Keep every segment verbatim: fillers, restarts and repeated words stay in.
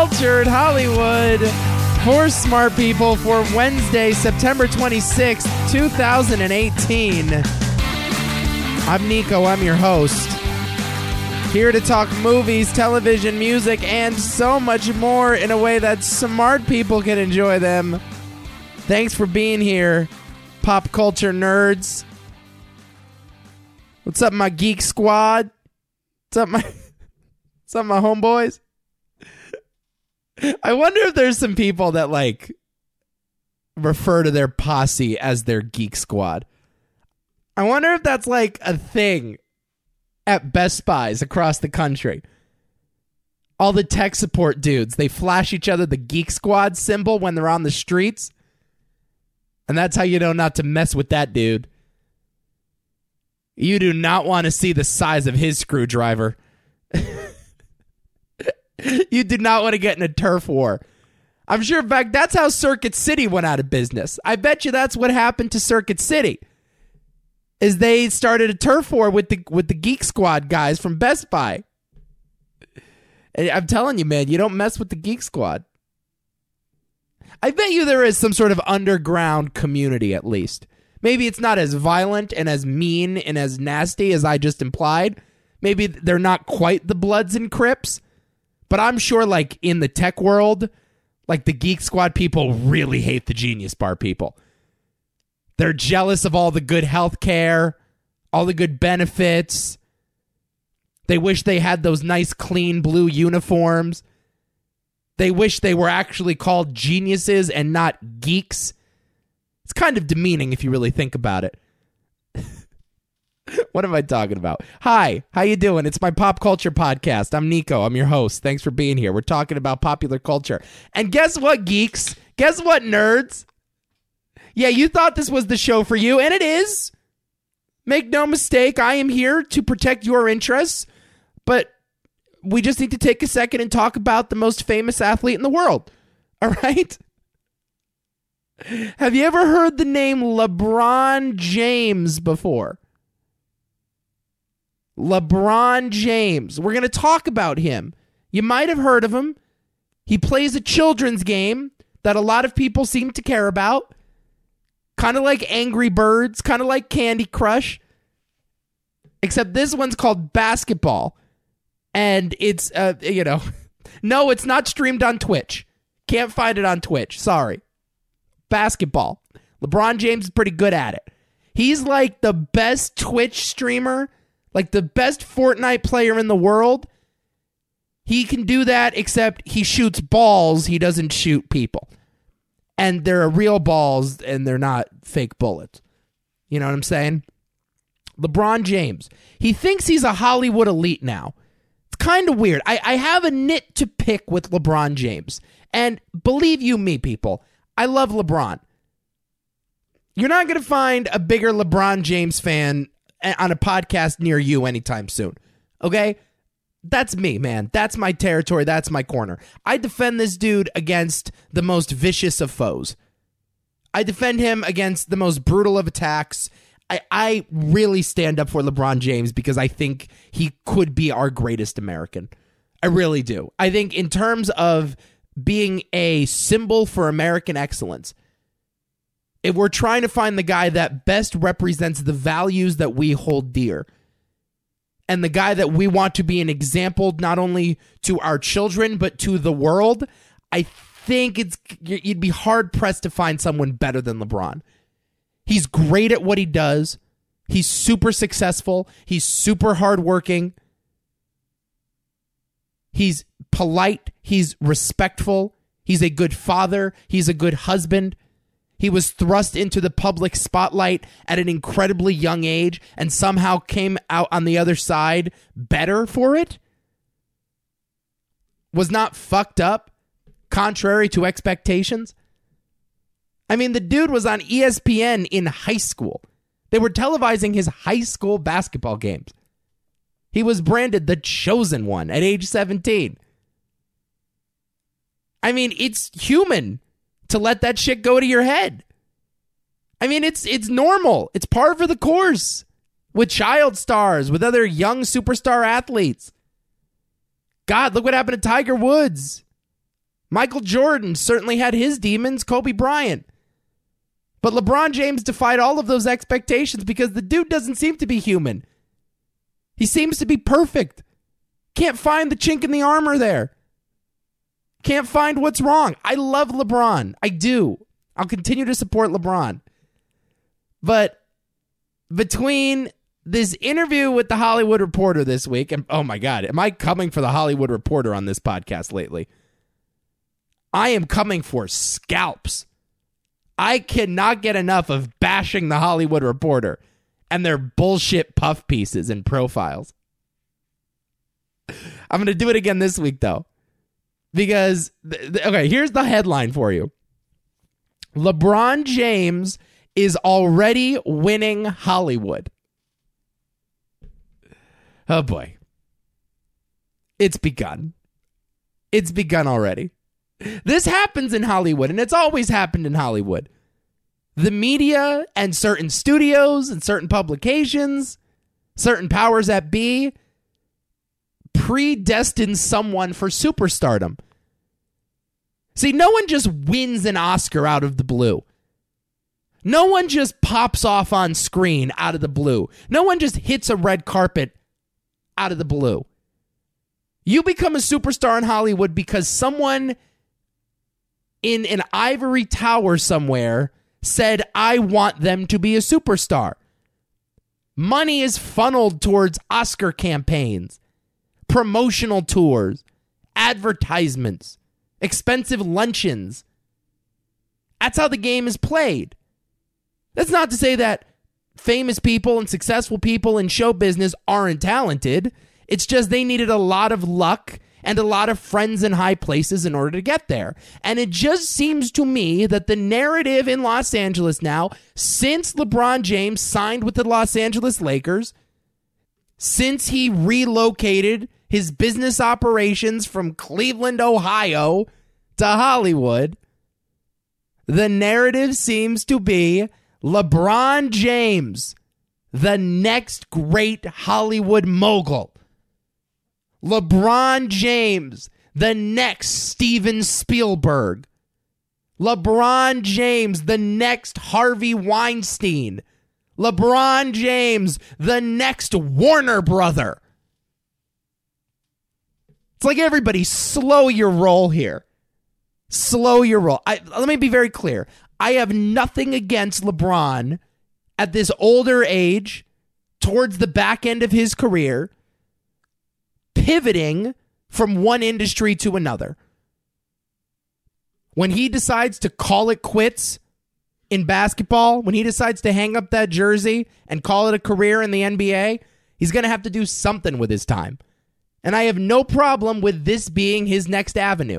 Cultured Hollywood for smart people for Wednesday, September twenty-sixth, twenty eighteen. I'm Nico, I'm your host. Here to talk movies, television, music, and so much more in a way that smart people can enjoy them. Thanks for being here, pop culture nerds. What's up, my geek squad? What's up, my, what's up, my homeboys? I wonder if there's some people that, like, refer to their posse as their geek squad. I wonder if that's, like, a thing at Best Buys across the country. All the tech support dudes, they flash each other the geek squad symbol when they're on the streets. And that's how you know not to mess with that dude. You do not want to see the size of his screwdriver. You do not want to get in a turf war. I'm sure, in fact, that's how Circuit City went out of business. I bet you that's what happened to Circuit City. Is they started a turf war with the with the Geek Squad guys from Best Buy. And I'm telling you, man, you don't mess with the Geek Squad. I bet you there is some sort of underground community, at least. Maybe it's not as violent and as mean and as nasty as I just implied. Maybe they're not quite the Bloods and Crips. But I'm sure, like, in the tech world, like, the Geek Squad people really hate the Genius Bar people. They're jealous of all the good health care, all the good benefits. They wish they had those nice, clean blue uniforms. They wish they were actually called geniuses and not geeks. It's kind of demeaning if you really think about it. What am I talking about? Hi, how you doing? It's my pop culture podcast. I'm Nico. I'm your host. Thanks for being here. We're talking about popular culture. And guess what, geeks? Guess what, nerds? Yeah, you thought this was the show for you, and it is. Make no mistake, I am here to protect your interests, but we just need to take a second and talk about the most famous athlete in the world. All right? Have you ever heard the name LeBron James before? LeBron James. We're going to talk about him. You might have heard of him. He plays a children's game that a lot of people seem to care about. Kind of like Angry Birds, kind of like Candy Crush. Except this one's called basketball. And it's, uh, you know, no, it's not streamed on Twitch. Can't find it on Twitch. Sorry. Basketball. LeBron James is pretty good at it. He's like the best Twitch streamer, like the best Fortnite player in the world. He can do that, except he shoots balls. He doesn't shoot people. And they're real balls, and they're not fake bullets. You know what I'm saying? LeBron James. He thinks he's a Hollywood elite now. It's kind of weird. I, I have a nit to pick with LeBron James. And believe you me, people, I love LeBron. You're not going to find a bigger LeBron James fan on a podcast near you anytime soon. Okay? That's me, man. That's my territory. That's my corner. I defend this dude against the most vicious of foes. I defend him against the most brutal of attacks. I, I really stand up for LeBron James because I think he could be our greatest American. I really do. I think in terms of being a symbol for American excellence, if we're trying to find the guy that best represents the values that we hold dear, and the guy that we want to be an example not only to our children, but to the world, I think it's you'd be hard-pressed to find someone better than LeBron. He's great at what he does. He's super successful. He's super hardworking. He's polite. He's respectful. He's a good father. He's a good husband. He was thrust into the public spotlight at an incredibly young age and somehow came out on the other side better for it. Was not fucked up, contrary to expectations. I mean, the dude was on E S P N in high school. They were televising his high school basketball games. He was branded the chosen one at age seventeen. I mean, it's human to let that shit go to your head. I mean, it's it's normal. It's par for the course with child stars, with other young superstar athletes. God, look what happened to Tiger Woods. Michael Jordan certainly had his demons, Kobe Bryant. But LeBron James defied all of those expectations because the dude doesn't seem to be human. He seems to be perfect. Can't find the chink in the armor there. Can't find what's wrong. I love LeBron. I do. I'll continue to support LeBron. But between this interview with the Hollywood Reporter this week, and oh my God, am I coming for the Hollywood Reporter on this podcast lately? I am coming for scalps. I cannot get enough of bashing the Hollywood Reporter and their bullshit puff pieces and profiles. I'm going to do it again this week, though. Because, th- th- okay, here's the headline for you. LeBron James is already winning Hollywood. Oh, boy. It's begun. It's begun already. This happens in Hollywood, and it's always happened in Hollywood. The media and certain studios and certain publications, certain powers that be, predestine someone for superstardom. See, no one just wins an Oscar out of the blue. No one just pops off on screen out of the blue. No one just hits a red carpet out of the blue. You become a superstar in Hollywood because someone in an ivory tower somewhere said, I want them to be a superstar. Money is funneled towards Oscar campaigns, promotional tours, advertisements, expensive luncheons. That's how the game is played. That's not to say that famous people and successful people in show business aren't talented. It's just they needed a lot of luck and a lot of friends in high places in order to get there. And it just seems to me that the narrative in Los Angeles now, since LeBron James signed with the Los Angeles Lakers, since he relocated his business operations from Cleveland, Ohio to Hollywood, the narrative seems to be LeBron James, the next great Hollywood mogul. LeBron James, the next Steven Spielberg. LeBron James, the next Harvey Weinstein. LeBron James, the next Warner brother. It's like everybody, slow your roll here. Slow your roll. I, let me be very clear. I have nothing against LeBron at this older age, towards the back end of his career, pivoting from one industry to another. When he decides to call it quits in basketball, when he decides to hang up that jersey and call it a career in the N B A, he's going to have to do something with his time. And I have no problem with this being his next avenue.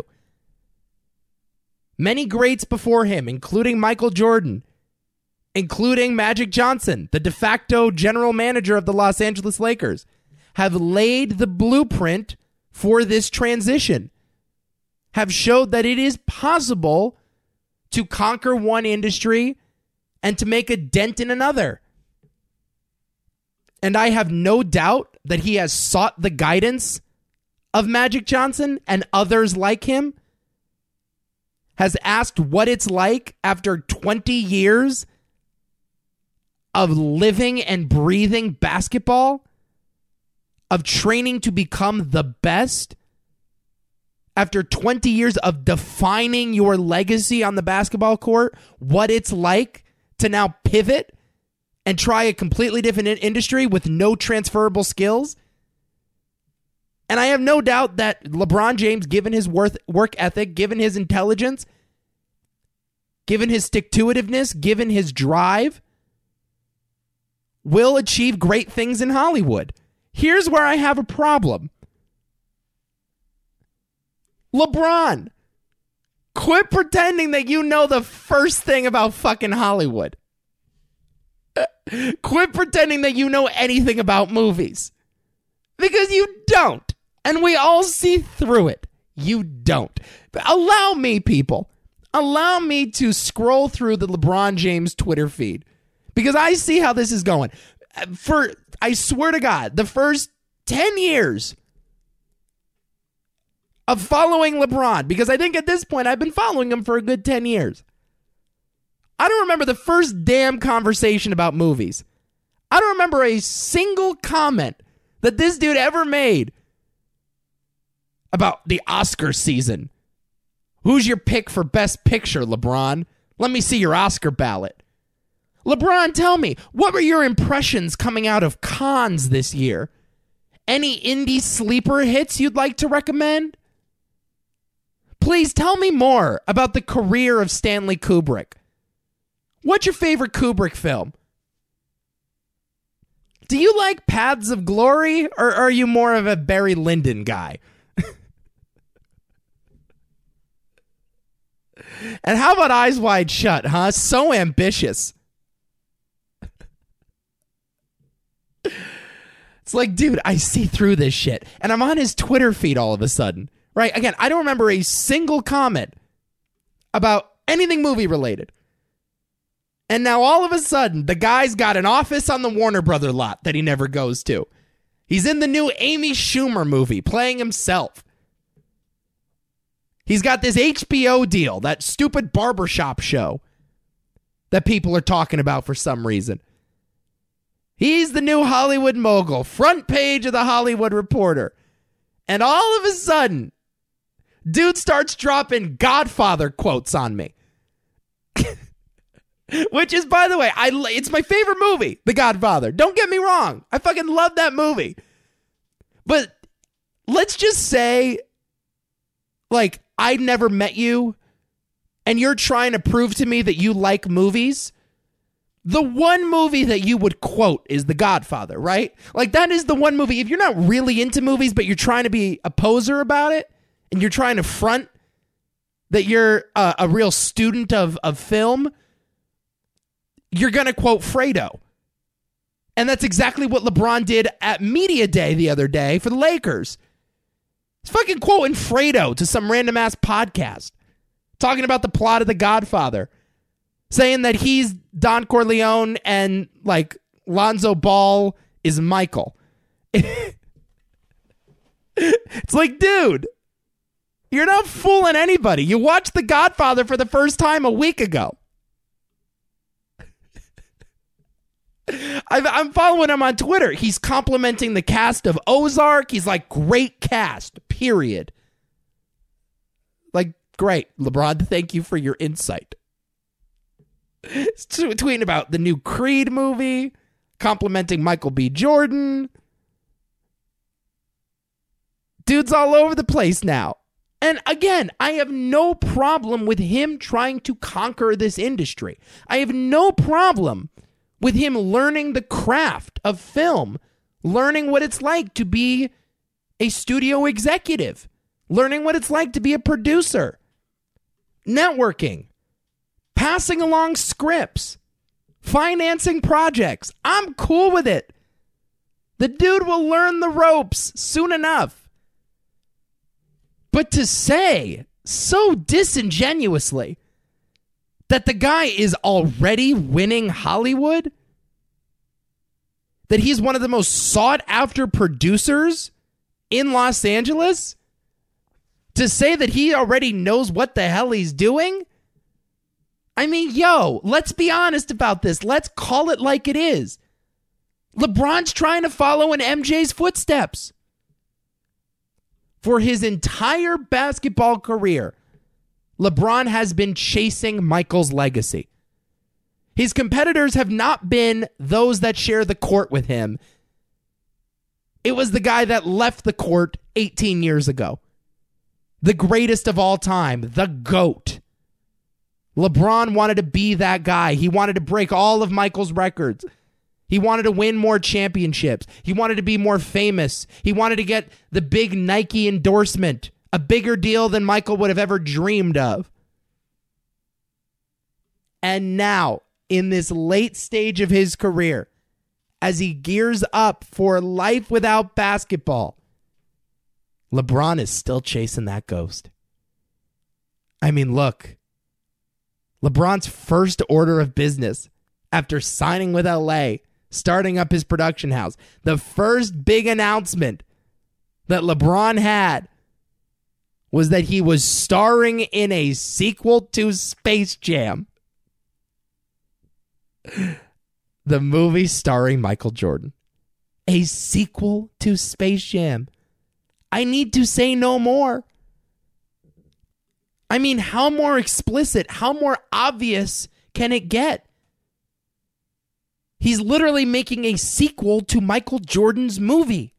Many greats before him, including Michael Jordan, including Magic Johnson, the de facto general manager of the Los Angeles Lakers, have laid the blueprint for this transition, have showed that it is possible to conquer one industry and to make a dent in another. And I have no doubt that he has sought the guidance of Magic Johnson and others like him, has asked what it's like after twenty years of living and breathing basketball, of training to become the best, after twenty years of defining your legacy on the basketball court, what it's like to now pivot and try a completely different in- industry with no transferable skills. And I have no doubt that LeBron James, given his worth, work ethic, given his intelligence, given his stick-to-itiveness, given his drive, will achieve great things in Hollywood. Here's where I have a problem. LeBron, quit pretending that you know the first thing about fucking Hollywood. Quit pretending that you know anything about movies. Because you don't. And we all see through it. You don't. But allow me, people. Allow me to scroll through the LeBron James Twitter feed. Because I see how this is going. For, I swear to God, the first ten years of following LeBron, because I think at this point I've been following him for a good ten years. I don't remember the first damn conversation about movies. I don't remember a single comment that this dude ever made about the Oscar season. Who's your pick for Best Picture, LeBron? Let me see your Oscar ballot. LeBron, tell me, what were your impressions coming out of Cannes this year? Any indie sleeper hits you'd like to recommend? Please tell me more about the career of Stanley Kubrick. What's your favorite Kubrick film? Do you like Paths of Glory, or are you more of a Barry Lyndon guy? And how about Eyes Wide Shut, huh? So ambitious. It's like, dude, I see through this shit. And I'm on his Twitter feed all of a sudden. Right? Again, I don't remember a single comment about anything movie related. And now all of a sudden, the guy's got an office on the Warner Brother lot that he never goes to. He's in the new Amy Schumer movie, playing himself. He's got this H B O deal, that stupid barbershop show that people are talking about for some reason. He's the new Hollywood mogul, front page of the Hollywood Reporter. And all of a sudden, dude starts dropping Godfather quotes on me. Which is, by the way, I it's my favorite movie, The Godfather. Don't get me wrong. I fucking love that movie. But let's just say, like, I never met you, and you're trying to prove to me that you like movies. The one movie that you would quote is The Godfather, right? Like, that is the one movie. If you're not really into movies, but you're trying to be a poser about it, and you're trying to front that you're a, a real student of, of film, you're going to quote Fredo. And that's exactly what LeBron did at Media Day the other day for the Lakers. He's fucking quoting Fredo to some random ass podcast, talking about the plot of The Godfather, saying that he's Don Corleone and, like, Lonzo Ball is Michael. It's like, dude, you're not fooling anybody. You watched The Godfather for the first time a week ago. I've, I'm following him on Twitter. He's complimenting the cast of Ozark. He's like, great cast, period. Like, great, LeBron, thank you for your insight. He's tweeting about the new Creed movie, complimenting Michael B. Jordan. Dude's all over the place now. And again, I have no problem with him trying to conquer this industry. I have no problem with him learning the craft of film, learning what it's like to be a studio executive, learning what it's like to be a producer, networking, passing along scripts, financing projects. I'm cool with it. The dude will learn the ropes soon enough. But to say so disingenuously that the guy is already winning Hollywood, that he's one of the most sought-after producers in Los Angeles, to say that he already knows what the hell he's doing? I mean, yo, let's be honest about this. Let's call it like it is. LeBron's trying to follow in M J's footsteps. For his entire basketball career, LeBron has been chasing Michael's legacy. His competitors have not been those that share the court with him. It was the guy that left the court eighteen years ago. The greatest of all time, the GOAT. LeBron wanted to be that guy. He wanted to break all of Michael's records. He wanted to win more championships. He wanted to be more famous. He wanted to get the big Nike endorsement, a bigger deal than Michael would have ever dreamed of. And now, in this late stage of his career, as he gears up for life without basketball, LeBron is still chasing that ghost. I mean, look, LeBron's first order of business after signing with L A, starting up his production house, the first big announcement that LeBron had was that he was starring in a sequel to Space Jam. The movie starring Michael Jordan. A sequel to Space Jam. I need to say no more. I mean, how more explicit, how more obvious can it get? He's literally making a sequel to Michael Jordan's movie.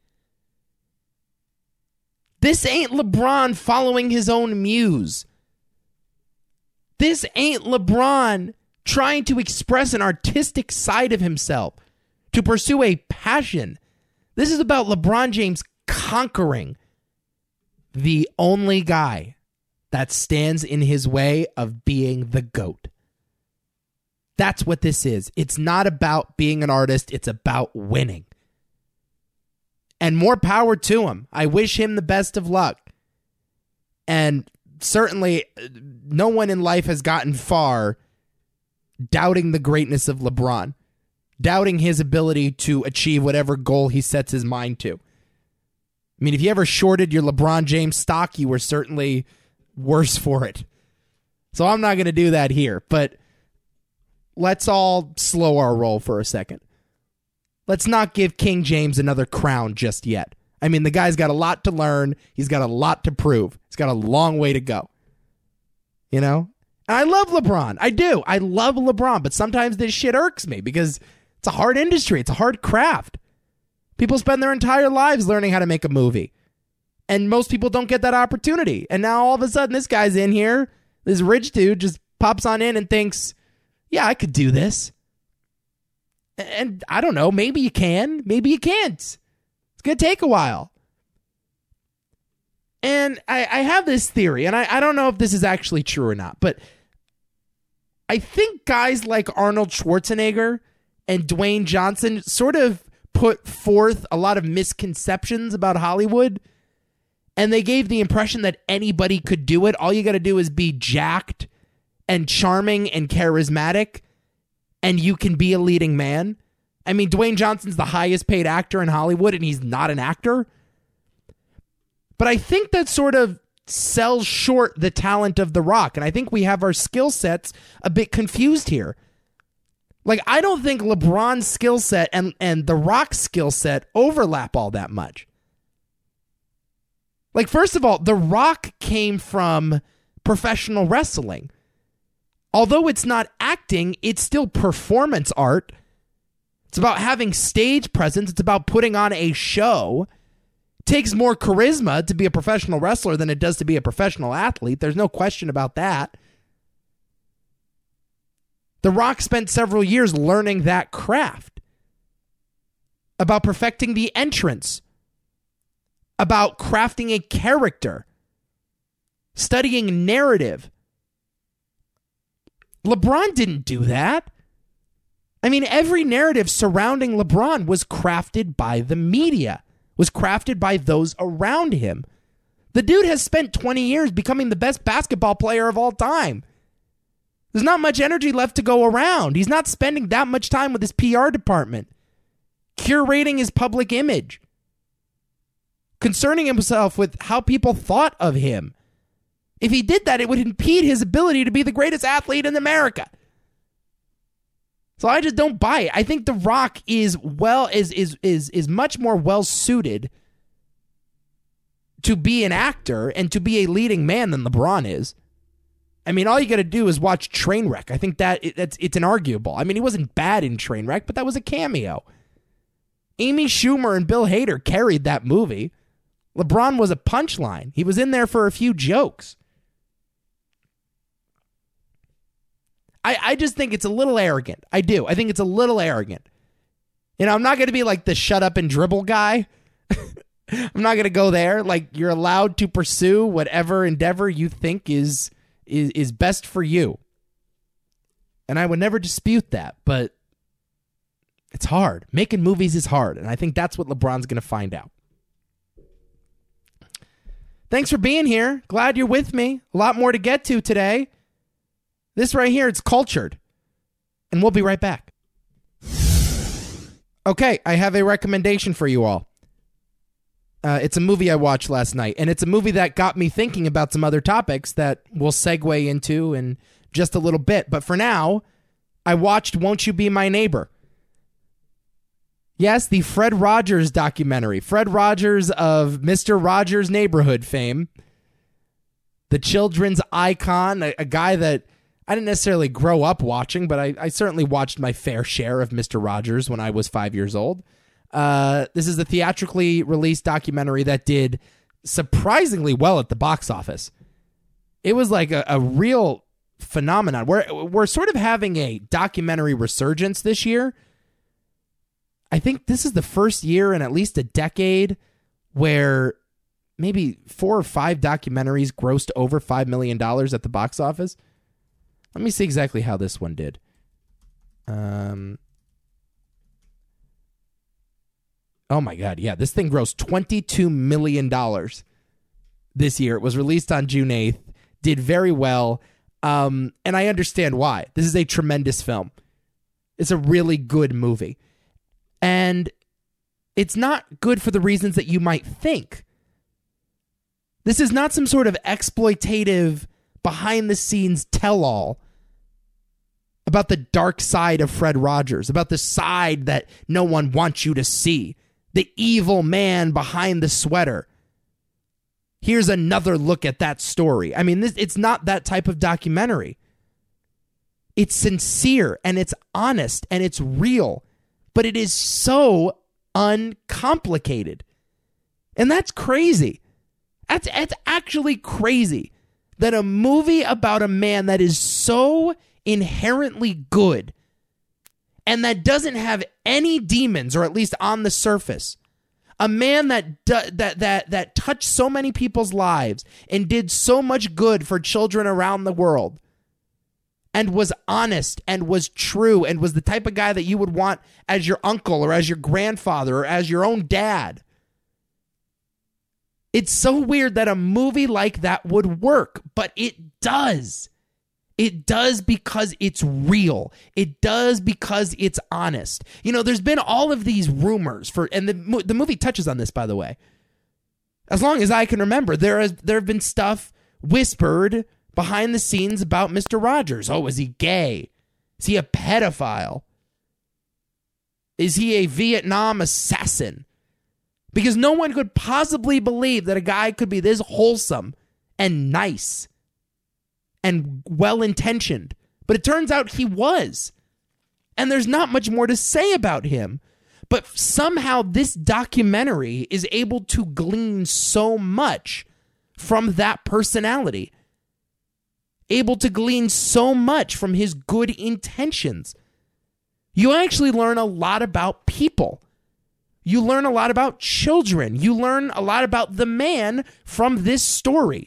This ain't LeBron following his own muse. This ain't LeBron trying to express an artistic side of himself, to pursue a passion. This is about LeBron James conquering the only guy that stands in his way of being the GOAT. That's what this is. It's not about being an artist. It's about winning. And more power to him. I wish him the best of luck. And certainly, no one in life has gotten far doubting the greatness of LeBron, doubting his ability to achieve whatever goal he sets his mind to. I mean, if you ever shorted your LeBron James stock, you were certainly worse for it. So I'm not going to do that here, but let's all slow our roll for a second. Let's not give King James another crown just yet. I mean, the guy's got a lot to learn. He's got a lot to prove. He's got a long way to go. You know? And I love LeBron. I do. I love LeBron, but sometimes this shit irks me because it's a hard industry. It's a hard craft. People spend their entire lives learning how to make a movie. And most people don't get that opportunity. And now all of a sudden this guy's in here, this rich dude just pops on in and thinks, yeah, I could do this. And I don't know, maybe you can, maybe you can't. It's going to take a while. And I, I have this theory, and I, I don't know if this is actually true or not, but I think guys like Arnold Schwarzenegger and Dwayne Johnson sort of put forth a lot of misconceptions about Hollywood, and they gave the impression that anybody could do it. All you got to do is be jacked and charming and charismatic, and you can be a leading man. I mean, Dwayne Johnson's the highest paid actor in Hollywood, and he's not an actor. But I think that sort of sells short the talent of The Rock, and I think we have our skill sets a bit confused here. Like, I don't think LeBron's skill set and, and The Rock's skill set overlap all that much. Like, first of all, The Rock came from professional wrestling. Although it's not acting, it's still performance art. It's about having stage presence. It's about putting on a show. It takes more charisma to be a professional wrestler than it does to be a professional athlete. There's no question about that. The Rock spent several years learning that craft. About perfecting the entrance. About crafting a character. Studying narrative. LeBron didn't do that. I mean, every narrative surrounding LeBron was crafted by the media, was crafted by those around him. The dude has spent twenty years becoming the best basketball player of all time. There's not much energy left to go around. He's not spending that much time with his P R department, curating his public image, concerning himself with how people thought of him. If he did that, it would impede his ability to be the greatest athlete in America. So I just don't buy it. I think The Rock is well is is is is much more well suited to be an actor and to be a leading man than LeBron is. I mean, all you got to do is watch Trainwreck. I think that it, that's it's inarguable. I mean, he wasn't bad in Trainwreck, but that was a cameo. Amy Schumer and Bill Hader carried that movie. LeBron was a punchline. He was in there for a few jokes. I, I just think it's a little arrogant. I do. I think it's a little arrogant. You know, I'm not going to be like the shut up and dribble guy. I'm not going to go there. Like, you're allowed to pursue whatever endeavor you think is, is is best for you. And I would never dispute that, but it's hard. Making movies is hard, and I think that's what LeBron's going to find out. Thanks for being here. Glad you're with me. A lot more to get to today. This right here, it's Cultured. And we'll be right back. Okay, I have a recommendation for you all. Uh, it's a movie I watched last night, and it's a movie that got me thinking about some other topics that we'll segue into in just a little bit. But for now, I watched Won't You Be My Neighbor? Yes, the Fred Rogers documentary. Fred Rogers of Mister Rogers' Neighborhood fame. The children's icon, a, a guy that I didn't necessarily grow up watching, but I, I certainly watched my fair share of Mister Rogers when I was five years old. Uh, this is a theatrically released documentary that did surprisingly well at the box office. It was like a, a real phenomenon. We're, we're sort of having a documentary resurgence this year. I think this is the first year in at least a decade where maybe four or five documentaries grossed over five million dollars at the box office. Let me see exactly how this one did. Um... Oh my God, yeah, this thing grossed twenty-two million dollars this year. It was released on June eighth, did very well, um, and I understand why. This is a tremendous film. It's a really good movie. And it's not good for the reasons that you might think. This is not some sort of exploitative, behind-the-scenes tell-all about the dark side of Fred Rogers, about the side that no one wants you to see. The evil man behind the sweater. Here's another look at that story. I mean, this, it's not that type of documentary. It's sincere and it's honest and it's real, but it is so uncomplicated. And that's crazy. That's, that's actually crazy that a movie about a man that is so inherently good and that doesn't have any demons, or at least on the surface, a man that do, that that that touched so many people's lives and did so much good for children around the world, and was honest and was true and was the type of guy that you would want as your uncle or as your grandfather or as your own dad. It's so weird that a movie like that would work, but it does. It does because it's real. It does because it's honest. You know, there's been all of these rumors for, and the the movie touches on this, by the way. As long as I can remember, there has there have been stuff whispered behind the scenes about Mister Rogers. Oh, is he gay? Is he a pedophile? Is he a Vietnam assassin? Because no one could possibly believe that a guy could be this wholesome and nice and well-intentioned. But it turns out he was. And there's not much more to say about him. But somehow this documentary is able to glean so much from that personality. Able to glean so much from his good intentions. You actually learn a lot about people. You learn a lot about children. You learn a lot about the man from this story.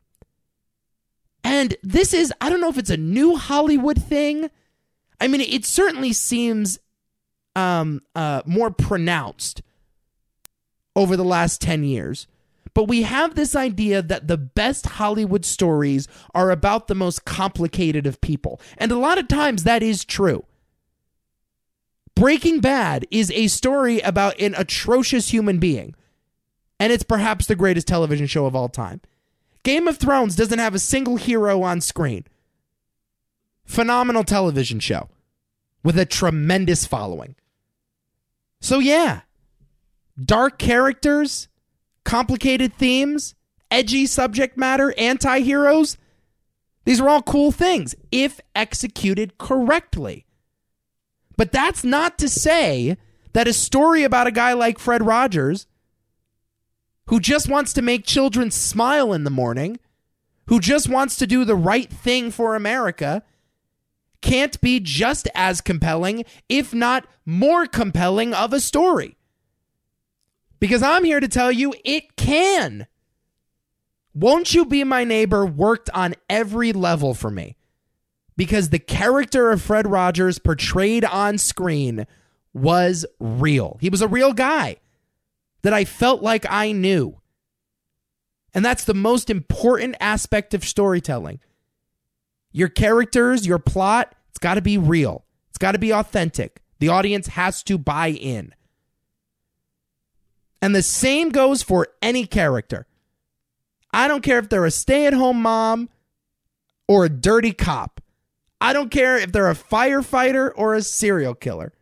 And this is, I don't know if it's a new Hollywood thing. I mean, it certainly seems um, uh, more pronounced over the last ten years. But we have this idea that the best Hollywood stories are about the most complicated of people. And a lot of times that is true. Breaking Bad is a story about an atrocious human being. And it's perhaps the greatest television show of all time. Game of Thrones doesn't have a single hero on screen. Phenomenal television show with a tremendous following. So yeah, dark characters, complicated themes, edgy subject matter, anti-heroes. These are all cool things if executed correctly. But that's not to say that a story about a guy like Fred Rogers, who just wants to make children smile in the morning, who just wants to do the right thing for America, can't be just as compelling, if not more compelling of a story. Because I'm here to tell you it can. Won't You Be My Neighbor worked on every level for me. Because the character of Fred Rogers portrayed on screen was real. He was a real guy that I felt like I knew. And that's the most important aspect of storytelling. Your characters, your plot, it's got to be real. It's got to be authentic. The audience has to buy in. And the same goes for any character. I don't care if they're a stay-at-home mom or a dirty cop. I don't care if they're a firefighter or a serial killer.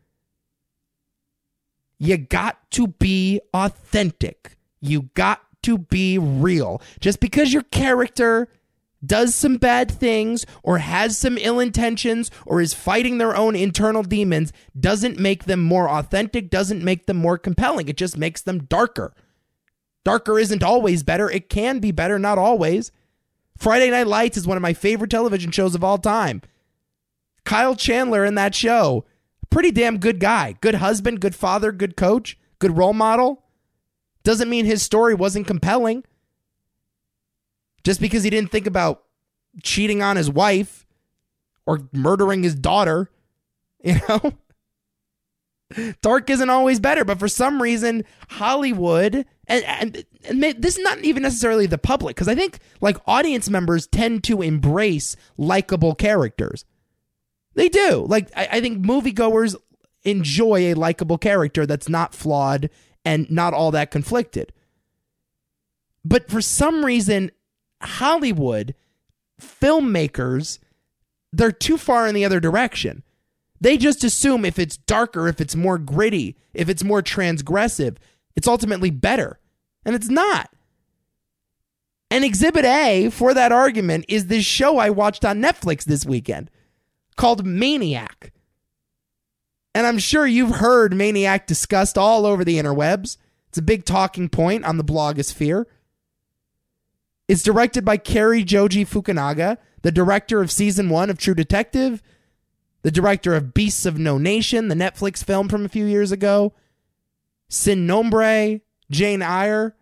You got to be authentic. You got to be real. Just because your character does some bad things or has some ill intentions or is fighting their own internal demons doesn't make them more authentic, doesn't make them more compelling. It just makes them darker. Darker isn't always better. It can be better, not always. Friday Night Lights is one of my favorite television shows of all time. Kyle Chandler in that show, pretty damn good guy. Good husband, good father, good coach, good role model. Doesn't mean his story wasn't compelling. Just because he didn't think about cheating on his wife or murdering his daughter, you know? Dark isn't always better, but for some reason, Hollywood, and, and, and this is not even necessarily the public, because I think like audience members tend to embrace likable characters. They do. Like, I, I think moviegoers enjoy a likable character that's not flawed and not all that conflicted. But for some reason, Hollywood filmmakers, they're too far in the other direction. They just assume if it's darker, if it's more gritty, if it's more transgressive, it's ultimately better. And it's not. And Exhibit A for that argument is this show I watched on Netflix this weekend called Maniac. And I'm sure you've heard Maniac discussed all over the interwebs. It's a big talking point on the blogosphere. It's directed by Cary Joji Fukunaga, the director of season one of True Detective, the director of Beasts of No Nation, the Netflix film from a few years ago, Sin Nombre, Jane Eyre.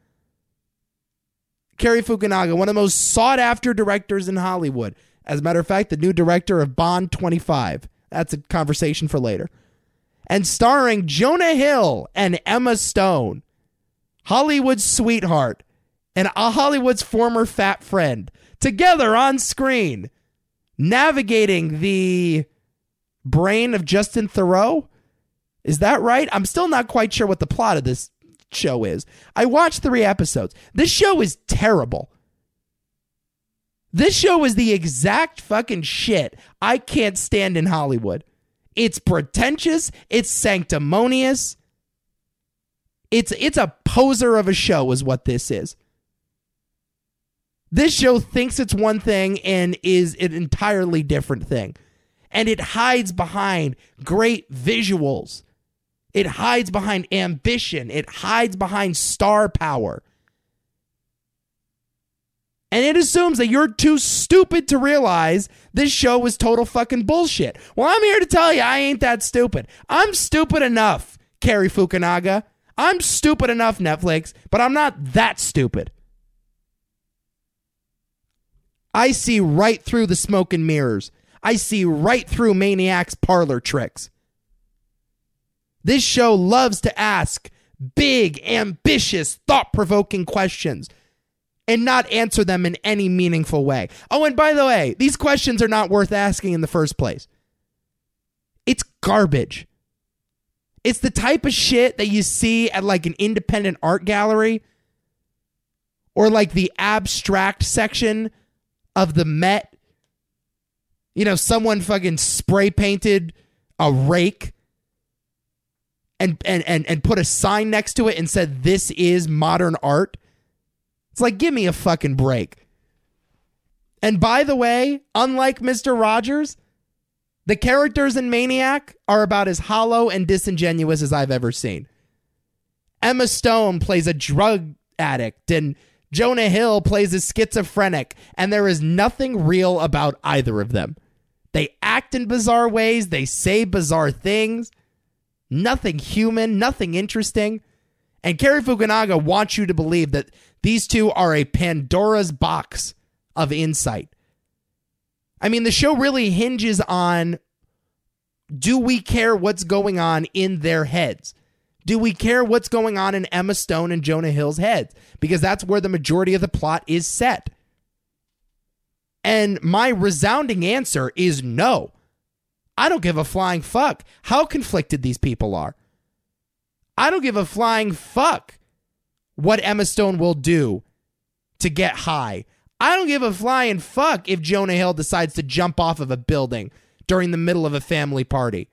Cary Fukunaga, one of the most sought-after directors in Hollywood. As a matter of fact, the new director of Bond twenty-five. That's a conversation for later. And starring Jonah Hill and Emma Stone, Hollywood's sweetheart, and a Hollywood's former fat friend, together on screen, navigating the brain of Justin Theroux. Is that right? I'm still not quite sure what the plot of this show is. I watched three episodes. This show is terrible. This show is the exact fucking shit I can't stand in Hollywood. It's pretentious. It's sanctimonious. It's it's a poser of a show is what this is. This show thinks it's one thing and is an entirely different thing. And it hides behind great visuals. It hides behind ambition. It hides behind star power. And it assumes that you're too stupid to realize this show is total fucking bullshit. Well, I'm here to tell you I ain't that stupid. I'm stupid enough, Cary Fukunaga. I'm stupid enough, Netflix, but I'm not that stupid. I see right through the smoke and mirrors. I see right through Maniac's parlor tricks. This show loves to ask big, ambitious, thought-provoking questions and not answer them in any meaningful way. Oh, and by the way, these questions are not worth asking in the first place. It's garbage. It's the type of shit that you see at like an independent art gallery or like the abstract section of the Met. You know, someone fucking spray painted a rake and, and, and, and put a sign next to it and said, "This is modern art." It's like, give me a fucking break. And by the way, unlike Mister Rogers, the characters in Maniac are about as hollow and disingenuous as I've ever seen. Emma Stone plays a drug addict and Jonah Hill plays a schizophrenic, and there is nothing real about either of them. They act in bizarre ways. They say bizarre things. Nothing human, nothing interesting. And Cary Fukunaga wants you to believe that these two are a Pandora's box of insight. I mean, the show really hinges on, do we care what's going on in their heads? Do we care what's going on in Emma Stone and Jonah Hill's heads? Because that's where the majority of the plot is set. And my resounding answer is no. I don't give a flying fuck how conflicted these people are. I don't give a flying fuck what Emma Stone will do to get high. I don't give a flying fuck if Jonah Hill decides to jump off of a building during the middle of a family party.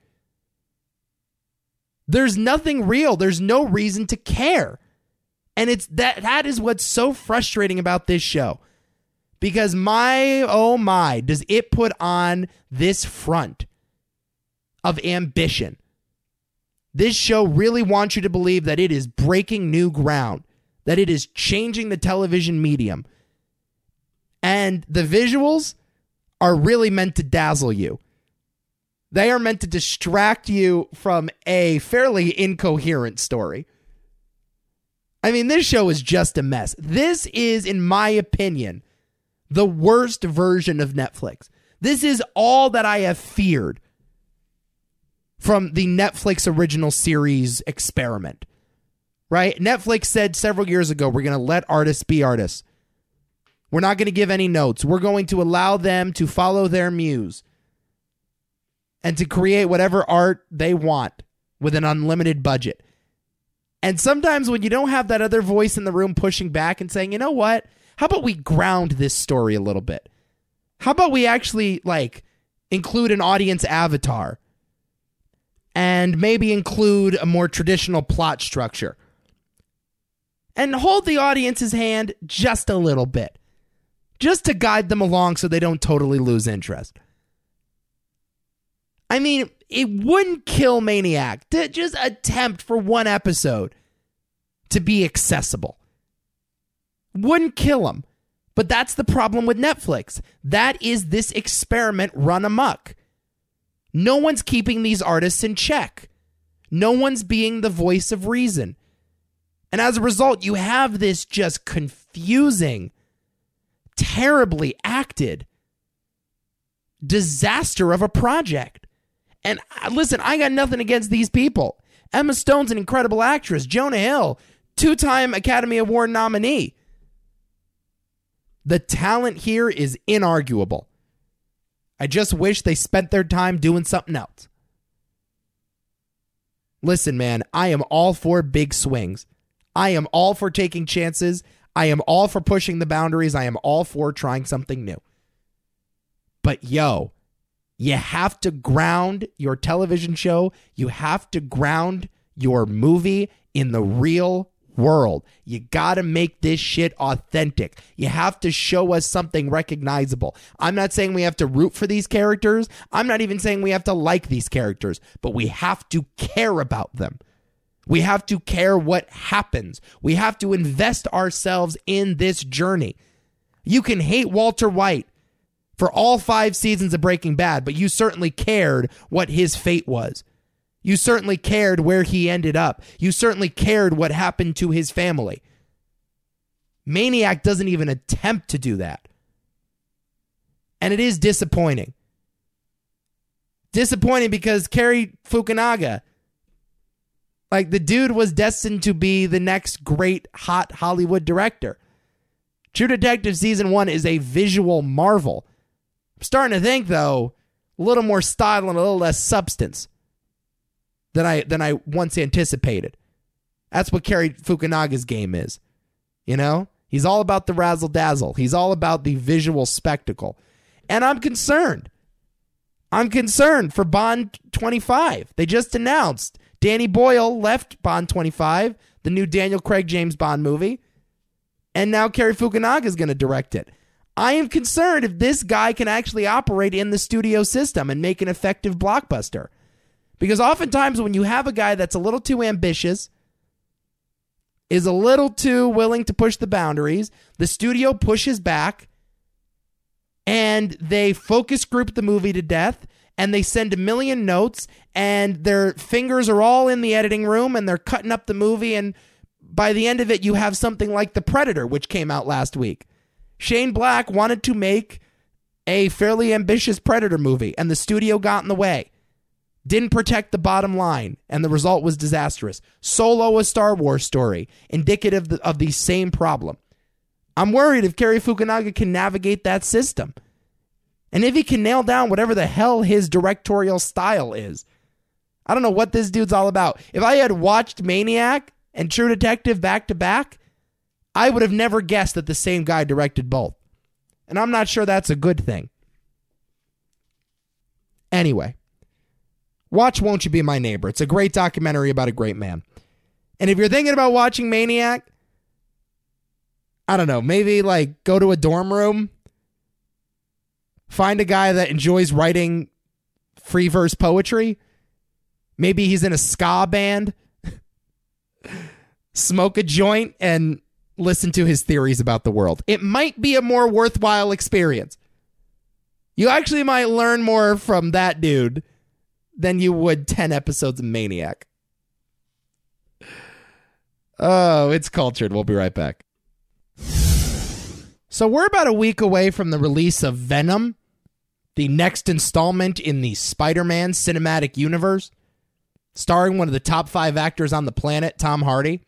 There's nothing real. There's no reason to care. And it's that that is what's so frustrating about this show. Because my, oh my, does it put on this front of ambition. This show really wants you to believe that it is breaking new ground, that it is changing the television medium. And the visuals are really meant to dazzle you. They are meant to distract you from a fairly incoherent story. I mean, this show is just a mess. This is, in my opinion, the worst version of Netflix. This is all that I have feared from the Netflix original series experiment. Right? Netflix said several years ago, we're going to let artists be artists. We're not going to give any notes. We're going to allow them to follow their muse and to create whatever art they want with an unlimited budget. And sometimes when you don't have that other voice in the room pushing back and saying, you know what? How about we ground this story a little bit? How about we actually like include an audience avatar and maybe include a more traditional plot structure and hold the audience's hand just a little bit, just to guide them along so they don't totally lose interest. I mean, it wouldn't kill Maniac to just attempt for one episode to be accessible. Wouldn't kill him. But that's the problem with Netflix. That is this experiment run amok. No one's keeping these artists in check. No one's being the voice of reason. And as a result, you have this just confusing, terribly acted disaster of a project. And listen, I got nothing against these people. Emma Stone's an incredible actress. Jonah Hill, two-time Academy Award nominee. The talent here is inarguable. I just wish they spent their time doing something else. Listen, man, I am all for big swings. I am all for taking chances. I am all for pushing the boundaries. I am all for trying something new. But yo, you have to ground your television show. You have to ground your movie in the real world. You gotta make this shit authentic. You have to show us something recognizable. I'm not saying we have to root for these characters. I'm not even saying we have to like these characters, but we have to care about them. We have to care what happens. We have to invest ourselves in this journey. You can hate Walter White for all five seasons of Breaking Bad, but you certainly cared what his fate was. You certainly cared where he ended up. You certainly cared what happened to his family. Maniac doesn't even attempt to do that. And it is disappointing. Disappointing because Cary Fukunaga, like the dude was destined to be the next great hot Hollywood director. True Detective Season one is a visual marvel. I'm starting to think, though, a little more style and a little less substance than I than I once anticipated. That's what Cary Fukunaga's game is. You know? He's all about the razzle-dazzle. He's all about the visual spectacle. And I'm concerned. I'm concerned for Bond twenty-five. They just announced Danny Boyle left Bond twenty-five, the new Daniel Craig James Bond movie, and now Cary Fukunaga is going to direct it. I am concerned if this guy can actually operate in the studio system and make an effective blockbuster. Because oftentimes when you have a guy that's a little too ambitious, is a little too willing to push the boundaries, the studio pushes back, and they focus group the movie to death, and they send a million notes, and their fingers are all in the editing room, and they're cutting up the movie, and by the end of it, you have something like The Predator, which came out last week. Shane Black wanted to make a fairly ambitious Predator movie, and the studio got in the way. Didn't protect the bottom line, and the result was disastrous. Solo, a Star Wars story, indicative of the, of the same problem. I'm worried if Cary Fukunaga can navigate that system. And if he can nail down whatever the hell his directorial style is. I don't know what this dude's all about. If I had watched Maniac and True Detective back to back, I would have never guessed that the same guy directed both. And I'm not sure that's a good thing. Anyway, watch Won't You Be My Neighbor. It's a great documentary about a great man. And if you're thinking about watching Maniac, I don't know, maybe like go to a dorm room, find a guy that enjoys writing free verse poetry. Maybe he's in a ska band. Smoke a joint and listen to his theories about the world. It might be a more worthwhile experience. You actually might learn more from that dude than you would ten episodes of Maniac. Oh, it's cultured. We'll be right back. So we're about a week away from the release of Venom, the next installment in the Spider-Man cinematic universe, starring one of the top five actors on the planet, Tom Hardy.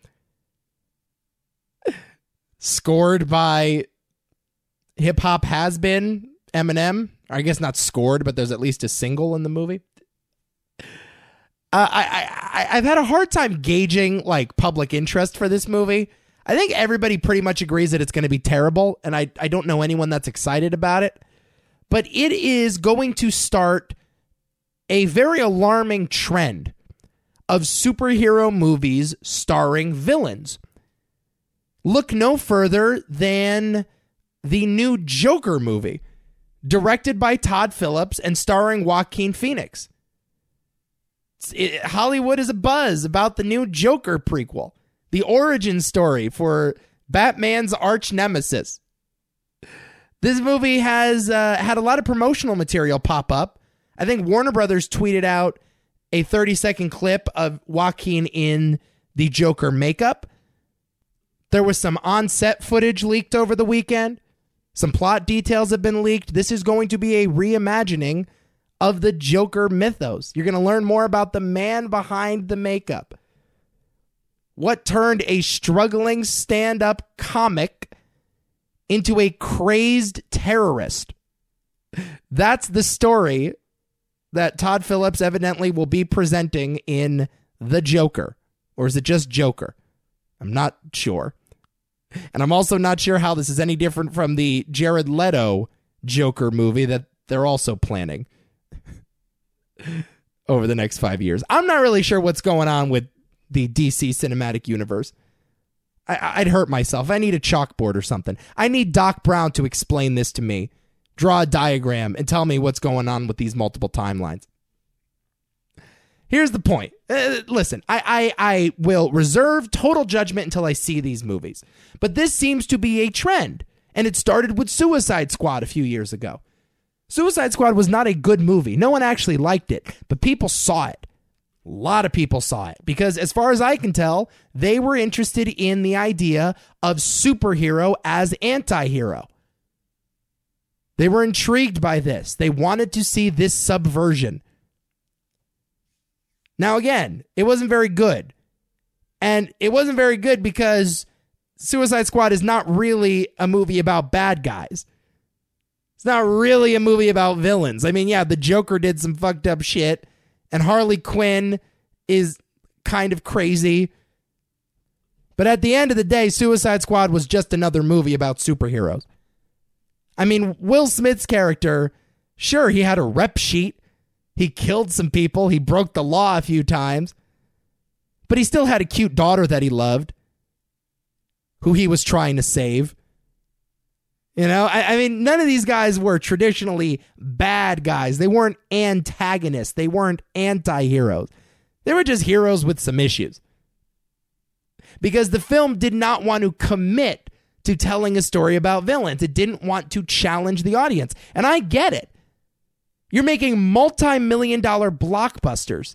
Scored by hip-hop has-been Eminem. I guess not scored, but there's at least a single in the movie. Uh, I, I, I've had a hard time gauging like public interest for this movie. I think everybody pretty much agrees that it's going to be terrible, and I, I don't know anyone that's excited about it. But it is going to start a very alarming trend of superhero movies starring villains. Look no further than the new Joker movie, directed by Todd Phillips and starring Joaquin Phoenix. It, Hollywood is abuzz about the new Joker prequel, the origin story for Batman's arch nemesis. This movie has uh, had a lot of promotional material pop up. I think Warner Brothers tweeted out a thirty-second clip of Joaquin in the Joker makeup. There was some on-set footage leaked over the weekend. Some plot details have been leaked. This is going to be a reimagining of the Joker mythos. You're going to learn more about the man behind the makeup. What turned a struggling stand-up comic into a crazed terrorist? That's the story that Todd Phillips evidently will be presenting in The Joker. Or is it just Joker? I'm not sure. And I'm also not sure how this is any different from the Jared Leto Joker movie that they're also planning over the next five years. I'm not really sure what's going on with the D C cinematic universe. I- I'd hurt myself. I need a chalkboard or something. I need Doc Brown to explain this to me, draw a diagram, and tell me what's going on with these multiple timelines. Here's the point. Uh, listen, I, I I will reserve total judgment until I see these movies. But this seems to be a trend. And it started with Suicide Squad a few years ago. Suicide Squad was not a good movie. No one actually liked it. But people saw it. A lot of people saw it. Because as far as I can tell, they were interested in the idea of superhero as anti-hero. They were intrigued by this. They wanted to see this subversion. Now, again, it wasn't very good. And it wasn't very good because Suicide Squad is not really a movie about bad guys. It's not really a movie about villains. I mean, yeah, the Joker did some fucked up shit, and Harley Quinn is kind of crazy. But at the end of the day, Suicide Squad was just another movie about superheroes. I mean, Will Smith's character, sure, he had a rep sheet. He killed some people. He broke the law a few times. But he still had a cute daughter that he loved, who he was trying to save. You know, I, I mean, none of these guys were traditionally bad guys. They weren't antagonists. They weren't anti-heroes. They were just heroes with some issues. Because the film did not want to commit to telling a story about villains. It didn't want to challenge the audience. And I get it. You're making multi-million dollar blockbusters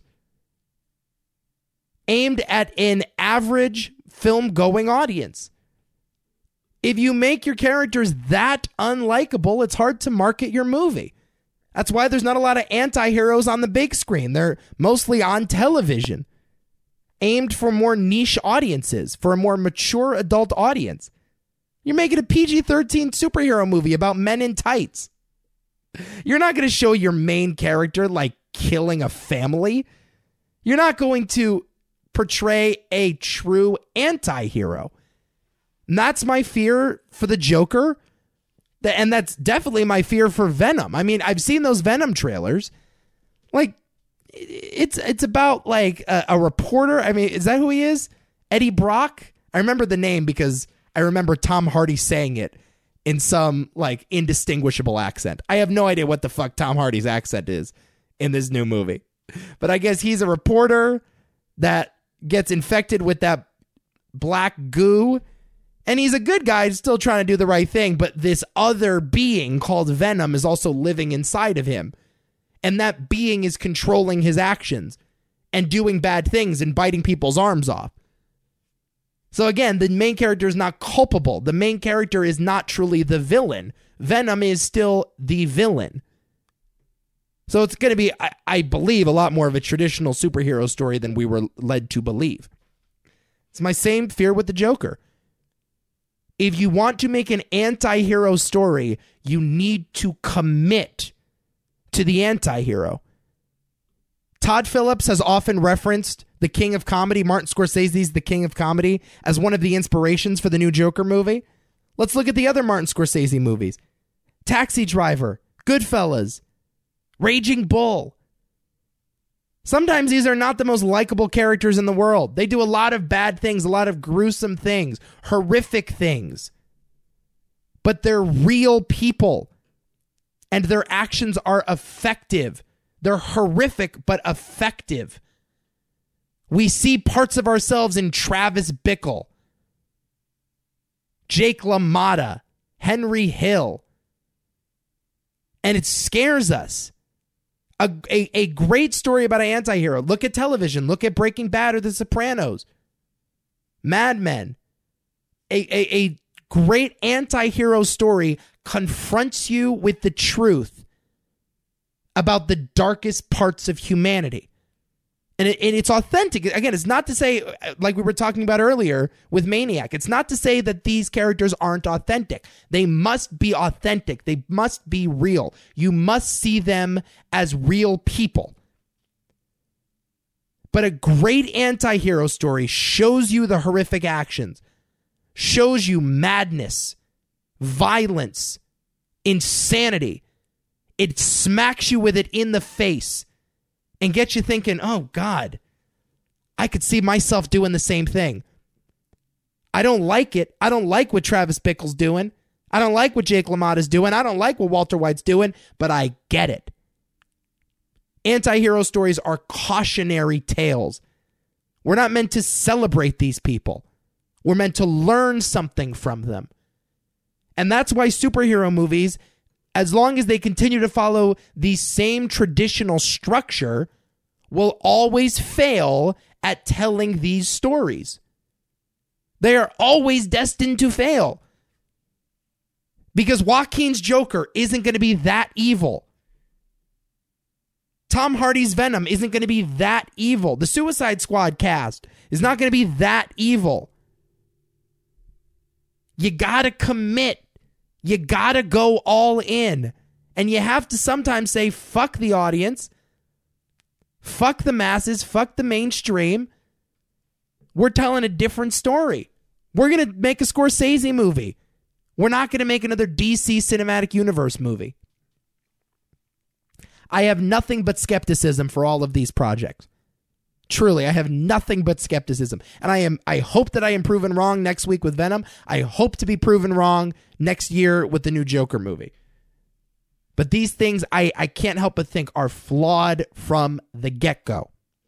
aimed at an average film-going audience. If you make your characters that unlikable, it's hard to market your movie. That's why there's not a lot of anti-heroes on the big screen. They're mostly on television, aimed for more niche audiences, for a more mature adult audience. You're making a P G thirteen superhero movie about men in tights. You're not going to show your main character like killing a family. You're not going to portray a true anti-hero. And that's my fear for the Joker. And that's definitely my fear for Venom. I mean, I've seen those Venom trailers. Like, it's it's about like a, a reporter. I mean, is that who he is? Eddie Brock? I remember the name because I remember Tom Hardy saying it in some like indistinguishable accent. I have no idea what the fuck Tom Hardy's accent is in this new movie. But I guess he's a reporter that gets infected with that black goo. And he's a good guy still trying to do the right thing. But this other being called Venom is also living inside of him. And that being is controlling his actions and doing bad things and biting people's arms off. So again, the main character is not culpable. The main character is not truly the villain. Venom is still the villain. So it's going to be, I, I believe, a lot more of a traditional superhero story than we were led to believe. It's my same fear with the Joker. If you want to make an anti-hero story, you need to commit to the anti-hero. Todd Phillips has often referenced the king of comedy, Martin Scorsese's The King of Comedy, as one of the inspirations for the new Joker movie. Let's look at the other Martin Scorsese movies. Taxi Driver, Goodfellas, Raging Bull. Sometimes these are not the most likable characters in the world. They do a lot of bad things, a lot of gruesome things, horrific things. But they're real people. And their actions are effective. They're horrific, but effective. We see parts of ourselves in Travis Bickle, Jake LaMotta, Henry Hill. And it scares us. A, a, a great story about an anti-hero. Look at television. Look at Breaking Bad or The Sopranos. Mad Men. A, a, a great anti-hero story confronts you with the truth about the darkest parts of humanity. And, it, and it's authentic. Again, it's not to say, like we were talking about earlier with Maniac, it's not to say that these characters aren't authentic. They must be authentic. They must be real. You must see them as real people. But a great anti-hero story shows you the horrific actions, shows you madness, violence, insanity. It smacks you with it in the face and gets you thinking, oh, God, I could see myself doing the same thing. I don't like it. I don't like what Travis Bickle's doing. I don't like what Jake LaMotta's doing. I don't like what Walter White's doing, but I get it. Anti-hero stories are cautionary tales. We're not meant to celebrate these people. We're meant to learn something from them. And that's why superhero movies, as long as they continue to follow the same traditional structure, will always fail at telling these stories. They are always destined to fail. Because Joaquin's Joker isn't going to be that evil. Tom Hardy's Venom isn't going to be that evil. The Suicide Squad cast is not going to be that evil. You got to commit. You got to go all in. And you have to sometimes say, fuck the audience. Fuck the masses. Fuck the mainstream. We're telling a different story. We're going to make a Scorsese movie. We're not going to make another D C Cinematic Universe movie. I have nothing but skepticism for all of these projects. Truly, I have nothing but skepticism. And I am. I hope that I am proven wrong next week with Venom. I hope to be proven wrong next year with the new Joker movie. But these things, I, I can't help but think, are flawed from the get-go.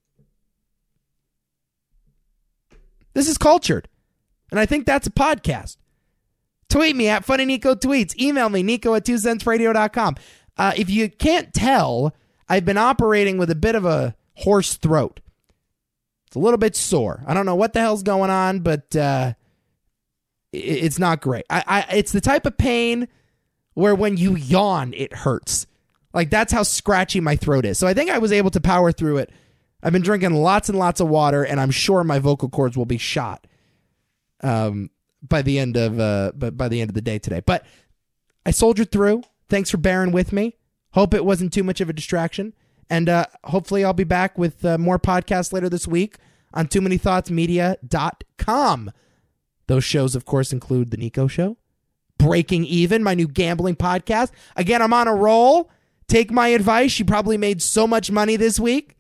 This is Cultured. And I think that's a podcast. Tweet me at Funny Nico Tweets. Email me, Nico at two cents radio dot com. Uh, if you can't tell, I've been operating with a bit of a hoarse throat. It's a little bit sore. I don't know what the hell's going on, but uh, it, it's not great. I, I, it's the type of pain where when you yawn, it hurts. Like, that's how scratchy my throat is. So I think I was able to power through it. I've been drinking lots and lots of water, and I'm sure my vocal cords will be shot um, by the end of uh, by the end of the day today. But I soldiered through. Thanks for bearing with me. Hope it wasn't too much of a distraction. And uh, hopefully I'll be back with uh, more podcasts later this week on too many thoughts media dot com. Those shows, of course, include The Nico Show, Breaking Even, my new gambling podcast. Again, I'm on a roll. Take my advice. You probably made so much money this week.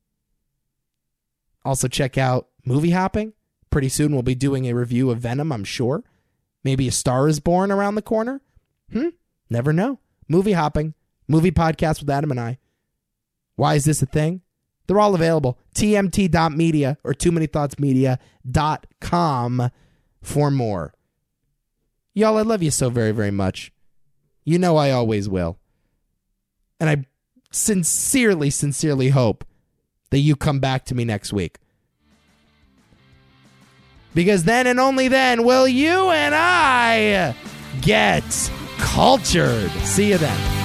Also, check out Movie Hopping. Pretty soon we'll be doing a review of Venom, I'm sure. Maybe A Star is Born around the corner. Hmm? Never know. Movie Hopping. Movie podcast with Adam and I. Why is this a thing? They're all available. T M T dot media or too many thoughts media dot com for more. Y'all, I love you so very, very much. You know I always will. And I sincerely, sincerely hope that you come back to me next week. Because then and only then will you and I get cultured. See you then.